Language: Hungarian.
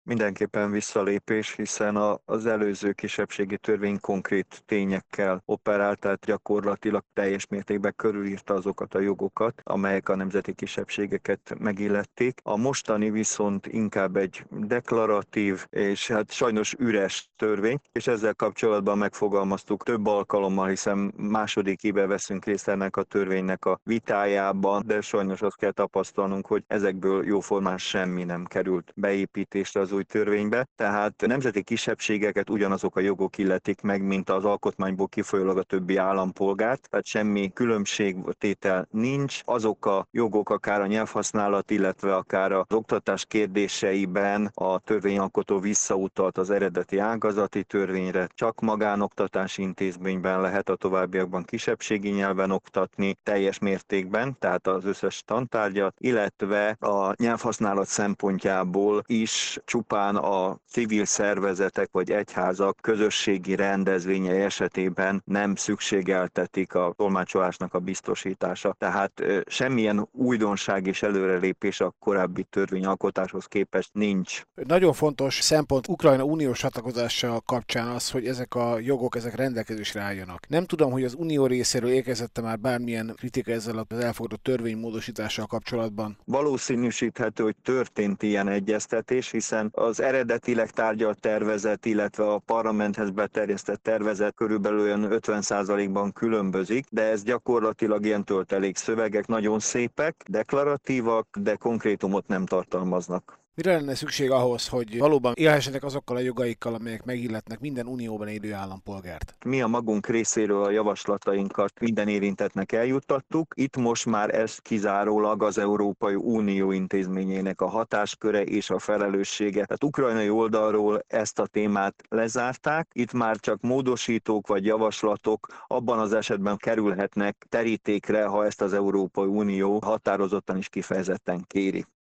Mindenképpen visszalépés, hiszen az előző kisebbségi törvény konkrét tényekkel operált, tehát gyakorlatilag teljes mértékben körülírta azokat a jogokat, amelyek a nemzeti kisebbségeket megillették. A mostani viszont inkább egy deklaratív és hát sajnos üres törvény, és ezzel kapcsolatban megfogalmaztuk több alkalommal, hiszen második éve veszünk részt ennek a törvénynek a vitájában, de sajnos azt kell tapasztalnunk, hogy ezekből jóformán semmi nem került beépítésre az új törvénybe, tehát nemzeti kisebbségeket ugyanazok a jogok illetik meg, mint az alkotmányból kifolyólag a többi állampolgárt, tehát semmi különbségtétel nincs. Azok a jogok, akár a nyelvhasználat, illetve akár az oktatás kérdéseiben a törvényalkotó visszautalt az eredeti ágazati törvényre, csak magánoktatási intézményben lehet a továbbiakban kisebbségi nyelven oktatni teljes mértékben, tehát az összes tantárgyat, illetve a nyelvhasználat szempontjából is csupán a civil szervezetek vagy egyházak közösségi rendezvényei esetében nem szükségeltetik a tolmácsolásnak a biztosítása. Tehát semmilyen újdonság és előrelépés a korábbi törvényalkotáshoz képest nincs. Nagyon fontos szempont Ukrajna uniós csatlakozása kapcsán az, hogy ezek a jogok, ezek rendelkezésre álljanak. Nem tudom, hogy az unió részéről érkezett már bármilyen kritika ezzel az elfogadott törvénymódosítással kapcsolatban. Valószínűsíthető, hogy történt ilyen egyeztetés, hiszen az eredetileg tárgyalt tervezet, illetve a parlamenthez beterjesztett tervezet körülbelül olyan 50%-ban különbözik, de ez gyakorlatilag ilyen töltelék szövegek, nagyon szépek, deklaratívak, de konkrétumot nem tartalmaznak. Mire lenne szükség ahhoz, hogy valóban élhessenek azokkal a jogaikkal, amelyek megilletnek minden unióban élő állampolgárt? Mi a magunk részéről a javaslatainkat minden érintettnek eljuttattuk. Itt most már ez kizárólag az Európai Unió intézményének a hatásköre és a felelőssége. Tehát ukrajnai oldalról ezt a témát lezárták. Itt már csak módosítók vagy javaslatok abban az esetben kerülhetnek terítékre, ha ezt az Európai Unió határozottan is kifejezetten kéri.